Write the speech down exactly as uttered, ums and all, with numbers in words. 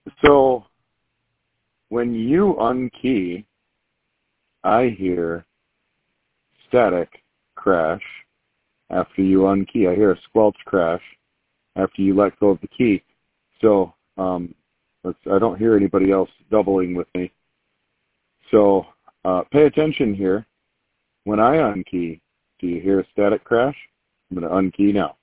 So when you unkey, I hear static crash after you unkey. I hear a squelch crash after you let go of the key. So um, let's, I don't hear anybody else doubling with me. So uh, pay attention here. When I unkey, do you hear a static crash? I'm going to unkey now.